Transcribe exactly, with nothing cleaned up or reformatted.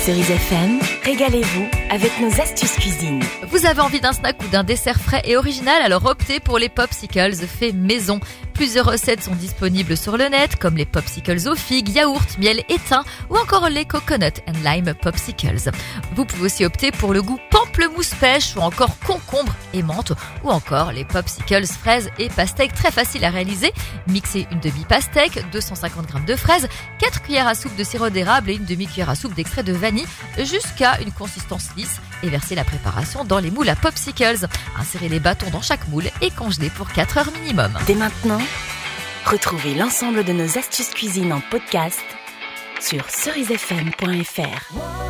Cerise F M, régalez-vous avec nos astuces cuisine. Vous avez envie d'un snack ou d'un dessert frais et original, alors optez pour les popsicles faits maison. Plusieurs recettes sont disponibles sur le net, comme les popsicles aux figues, yaourt, miel et thym, ou encore les coconut and lime popsicles. Vous pouvez aussi opter pour le goût pamplemousse pêche, ou encore concombre et menthe, ou encore les popsicles fraises et pastèques, très faciles à réaliser. Mixez une demi-pastèque, deux cent cinquante grammes de fraises, quatre cuillères à soupe de sirop d'érable et une demi-cuillère à soupe d'extrait de vanille, jusqu'à une consistance lisse, et versez la préparation dans les moules à popsicles. Insérez les bâtons dans chaque moule et congelez pour quatre heures minimum. Dès maintenant, retrouvez l'ensemble de nos astuces cuisine en podcast sur cerise f m point f r.